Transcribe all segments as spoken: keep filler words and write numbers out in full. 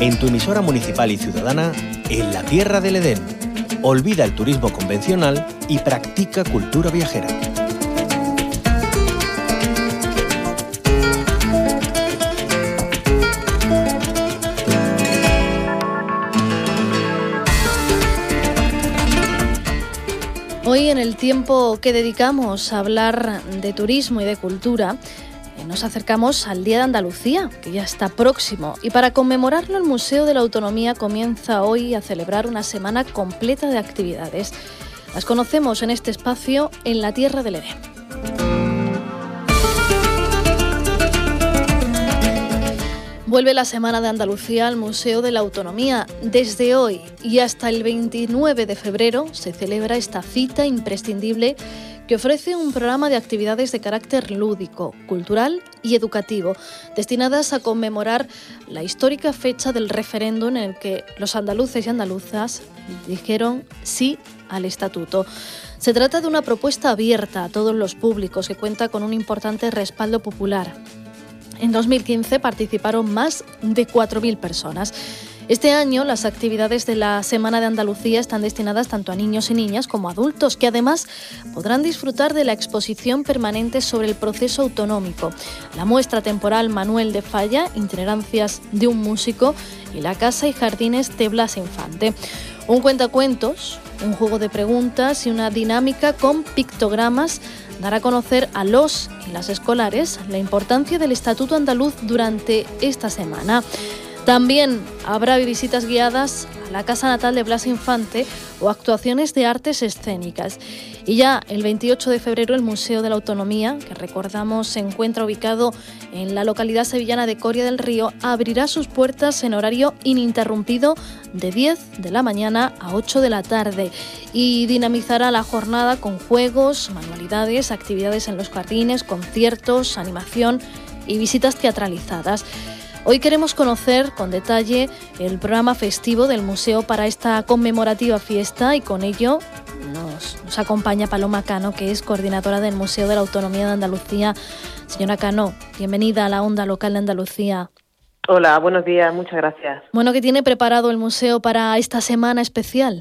en tu emisora municipal y ciudadana, en la Tierra del Edén. Olvida el turismo convencional y practica cultura viajera. Hoy, en el tiempo que dedicamos a hablar de turismo y de cultura, nos acercamos al Día de Andalucía, que ya está próximo, y para conmemorarlo el Museo de la Autonomía comienza hoy a celebrar una semana completa de actividades. Las conocemos en este espacio en la Tierra del Edén. Vuelve la Semana de Andalucía al Museo de la Autonomía. Desde hoy y hasta el veintinueve de febrero se celebra esta cita imprescindible que ofrece un programa de actividades de carácter lúdico, cultural y educativo, destinadas a conmemorar la histórica fecha del referéndum en el que los andaluces y andaluzas dijeron sí al Estatuto. Se trata de una propuesta abierta a todos los públicos que cuenta con un importante respaldo popular. En dos mil quince participaron más de cuatro mil personas. Este año las actividades de la Semana de Andalucía están destinadas tanto a niños y niñas como a adultos, que además podrán disfrutar de la exposición permanente sobre el proceso autonómico, la muestra temporal Manuel de Falla, itinerancias de un músico y la casa y jardines de Blas Infante. Un cuentacuentos, un juego de preguntas y una dinámica con pictogramas dará a conocer a los y las escolares la importancia del Estatuto Andaluz durante esta semana. También habrá visitas guiadas a la casa natal de Blas Infante o actuaciones de artes escénicas. Y ya el veintiocho de febrero el Museo de la Autonomía, que recordamos se encuentra ubicado en la localidad sevillana de Coria del Río, abrirá sus puertas en horario ininterrumpido de diez de la mañana a ocho de la tarde y dinamizará la jornada con juegos, manualidades, actividades en los jardines, conciertos, animación y visitas teatralizadas. Hoy queremos conocer con detalle el programa festivo del museo para esta conmemorativa fiesta y con ello nos, nos acompaña Paloma Cano, que es coordinadora del Museo de la Autonomía de Andalucía. Señora Cano, bienvenida a la Onda Local de Andalucía. Hola, buenos días, muchas gracias. Bueno, ¿qué tiene preparado el museo para esta semana especial?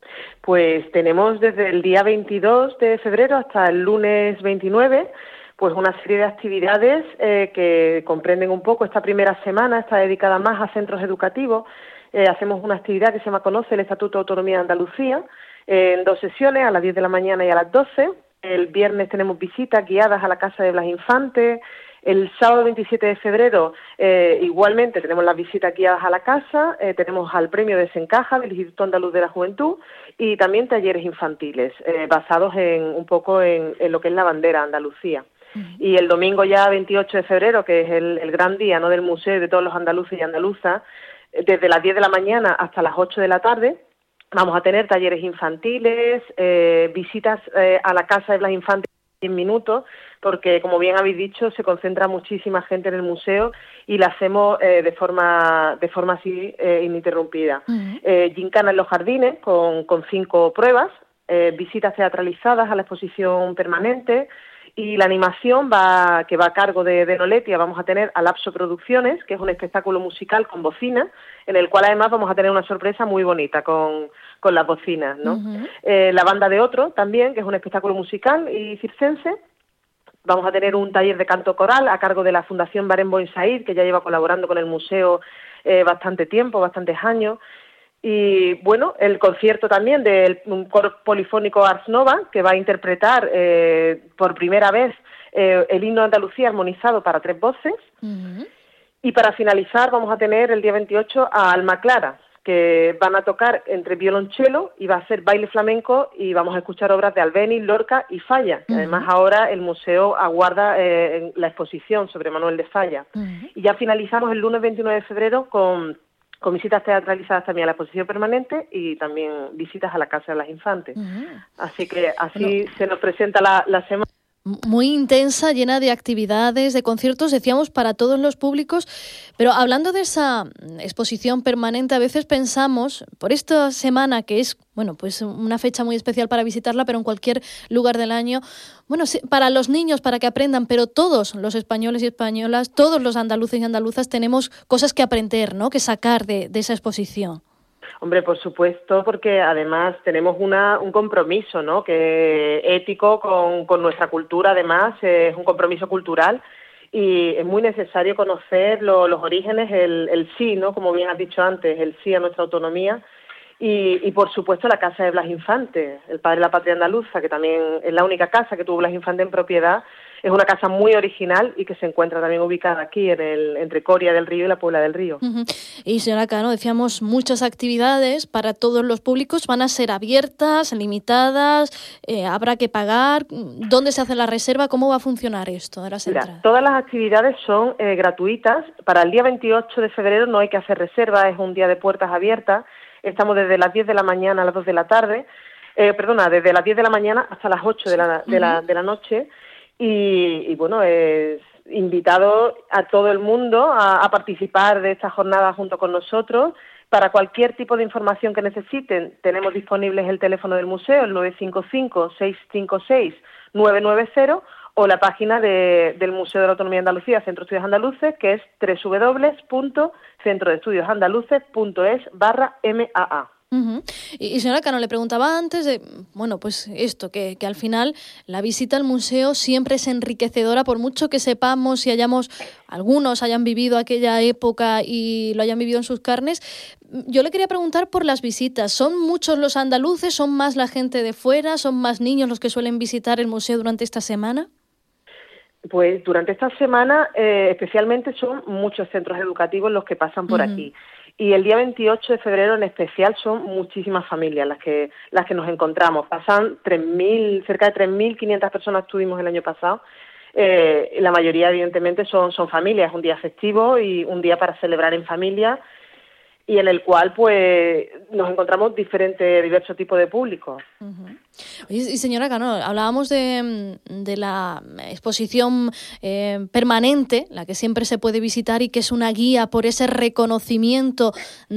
Pues tenemos desde el día veintidós de febrero hasta el lunes veintinueve, pues una serie de actividades eh, que comprenden un poco esta primera semana, está dedicada más a centros educativos. Eh, hacemos una actividad que se llama Conoce el Estatuto de Autonomía de Andalucía, eh, en dos sesiones, a las diez de la mañana y a las doce. El viernes tenemos visitas guiadas a la Casa de Blas Infante. El sábado veintisiete de febrero eh, igualmente tenemos las visitas guiadas a la casa, eh, tenemos al premio Desencaja del Instituto Andaluz de la Juventud y también talleres infantiles eh, basados en un poco en, en lo que es la bandera Andalucía. Y el domingo ya veintiocho de febrero, que es el, el gran día, ¿no?, del museo y de todos los andaluces y andaluzas, desde las diez de la mañana hasta las ocho de la tarde, vamos a tener talleres infantiles, eh, visitas eh, a la casa de Blas Infante en minutos, porque como bien habéis dicho, se concentra muchísima gente en el museo y la hacemos eh, de forma de forma así eh, ininterrumpida. Uh-huh. Eh, gincana en los jardines con, con cinco pruebas, eh, visitas teatralizadas a la exposición permanente. Y la animación va que va a cargo de, de Noletia. Vamos a tener a Lapso Producciones, que es un espectáculo musical con bocina, en el cual además vamos a tener una sorpresa muy bonita con, con las bocinas, ¿no? Uh-huh. Eh, la Banda de Otro también, que es un espectáculo musical y circense. Vamos a tener un taller de canto coral a cargo de la Fundación Barenboim Said, que ya lleva colaborando con el museo eh, bastante tiempo, bastantes años. Y bueno, el concierto también del coro polifónico Ars Nova, que va a interpretar eh, por primera vez eh, el himno de Andalucía armonizado para tres voces. Uh-huh. Y para finalizar vamos a tener el día veintiocho a Alma Clara, que van a tocar entre violonchelo y va a ser baile flamenco y vamos a escuchar obras de Albéniz, Lorca y Falla. Uh-huh. Además ahora el museo aguarda eh, la exposición sobre Manuel de Falla. Uh-huh. Y ya finalizamos el lunes veintinueve de febrero con... con visitas teatralizadas también a la exposición permanente y también visitas a la Casa de Blas Infante. Uh-huh. Así que así bueno, se nos presenta la, la semana Muy intensa, llena de actividades, de conciertos, decíamos, para todos los públicos. Pero hablando de esa exposición permanente, a veces pensamos, por esta semana que es, bueno, pues una fecha muy especial para visitarla, pero en cualquier lugar del año, bueno, sí, para los niños, para que aprendan, pero todos los españoles y españolas, todos los andaluces y andaluzas tenemos cosas que aprender, ¿no?, que sacar de, de esa exposición. Hombre, por supuesto, porque además tenemos una, un compromiso, ¿no?, que ético con, con nuestra cultura, además, es un compromiso cultural y es muy necesario conocer lo, los orígenes, el, el sí, ¿no?, como bien has dicho antes, el sí a nuestra autonomía y, y por supuesto, la Casa de Blas Infante, el padre de la patria andaluza, que también es la única casa que tuvo Blas Infante en propiedad. Es una casa muy original y que se encuentra también ubicada aquí, en el, entre Coria del Río y la Puebla del Río. Uh-huh. Y señora Cano, decíamos, muchas actividades para todos los públicos van a ser abiertas, limitadas, eh, habrá que pagar. ¿Dónde se hace la reserva? ¿Cómo va a funcionar esto de las Mira, entradas? todas las actividades son eh, gratuitas. Para el día veintiocho de febrero no hay que hacer reserva, es un día de puertas abiertas. Estamos desde las diez de la mañana a las dos de la tarde, eh, perdona, desde las diez de la mañana hasta las ocho de la, de la, de la noche. Y, y bueno, es invitado a todo el mundo a, a participar de esta jornada junto con nosotros. Para cualquier tipo de información que necesiten, tenemos disponibles el teléfono del museo, el nueve cinco cinco, seis cinco seis, nueve nueve cero, o la página de, del Museo de la Autonomía de Andalucía, Centro de Estudios Andaluces, que es doble u doble u doble u punto centro de estudios andaluces punto es barra M A A. Uh-huh. Y, y señora Cano, le preguntaba antes de, bueno, pues esto, que, que al final la visita al museo siempre es enriquecedora, por mucho que sepamos y hayamos, algunos hayan vivido aquella época y lo hayan vivido en sus carnes. Yo le quería preguntar por las visitas. ¿Son muchos los andaluces? ¿Son más la gente de fuera? ¿Son más niños los que suelen visitar el museo durante esta semana? Pues durante esta semana, eh, especialmente son muchos centros educativos los que pasan por uh-huh. aquí. Y el día veintiocho de febrero en especial son muchísimas familias las que las que nos encontramos. Pasan tres mil, cerca de tres mil quinientas personas estuvimos el año pasado. Eh, la mayoría, evidentemente, son, son familias. Es un día festivo y un día para celebrar en familia y en el cual pues nos encontramos diferentes, diversos tipos de público. Uh-huh. Y señora Cano, hablábamos de, de la exposición eh, permanente, la que siempre se puede visitar y que es una guía por ese reconocimiento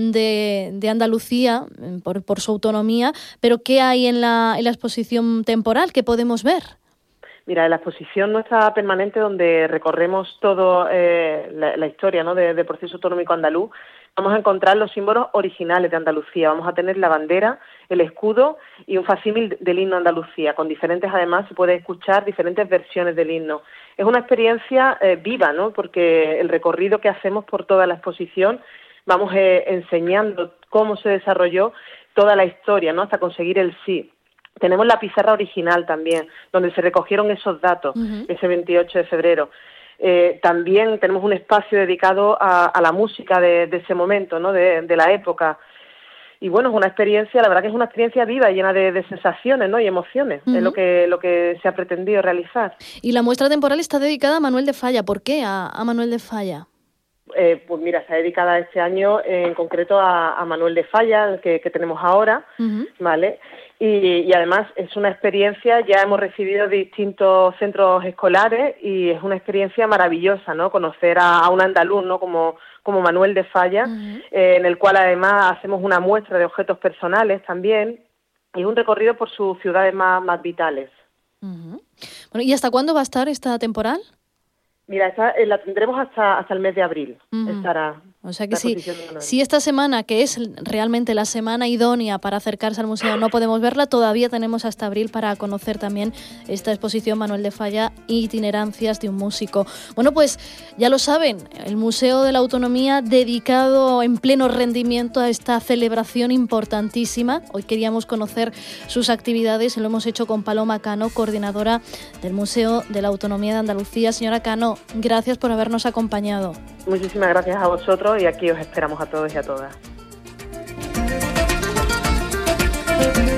de, de Andalucía, por, por su autonomía, pero ¿qué hay en la, en la exposición temporal que podemos ver? Mira, en la exposición nuestra permanente, donde recorremos todo eh, la, la historia, ¿no?, de, del proceso autonómico andaluz, vamos a encontrar los símbolos originales de Andalucía. Vamos a tener la bandera, el escudo y un facsímil del himno Andalucía. Con diferentes, además, se puede escuchar diferentes versiones del himno. Es una experiencia eh, viva, ¿no?, porque el recorrido que hacemos por toda la exposición vamos eh, enseñando cómo se desarrolló toda la historia, ¿no?, hasta conseguir el sí. Tenemos la pizarra original también, donde se recogieron esos datos, uh-huh. ese veintiocho de febrero. Eh, también tenemos un espacio dedicado a, a la música de, de ese momento, ¿no?, de, de la época. Y bueno, es una experiencia, la verdad que es una experiencia viva, llena de, de sensaciones, ¿no?, y emociones. Uh-huh. Es lo que, lo que se ha pretendido realizar. Y la muestra temporal está dedicada a Manuel de Falla. ¿Por qué a, a Manuel de Falla? Eh, pues mira, está dedicada este año eh, en concreto a, a Manuel de Falla, el que, que tenemos ahora, uh-huh. ¿vale? Y, y además es una experiencia, ya hemos recibido distintos centros escolares y es una experiencia maravillosa, ¿no?, conocer a, a un andaluz, ¿no?, como, como Manuel de Falla, uh-huh. eh, en el cual además hacemos una muestra de objetos personales también y un recorrido por sus ciudades más, más vitales. Uh-huh. Bueno, ¿y hasta cuándo va a estar esta temporal? Mira, esta, eh, la tendremos hasta hasta el mes de abril. Uh-huh. Estará. O sea que sí, si esta semana, que es realmente la semana idónea para acercarse al museo, no podemos verla, todavía tenemos hasta abril para conocer también esta exposición Manuel de Falla, Itinerancias de un músico. Bueno, pues ya lo saben, el Museo de la Autonomía dedicado en pleno rendimiento a esta celebración importantísima. Hoy queríamos conocer sus actividades y lo hemos hecho con Paloma Cano, coordinadora del Museo de la Autonomía de Andalucía. Señora Cano, gracias por habernos acompañado. Muchísimas gracias a vosotros y aquí os esperamos a todos y a todas.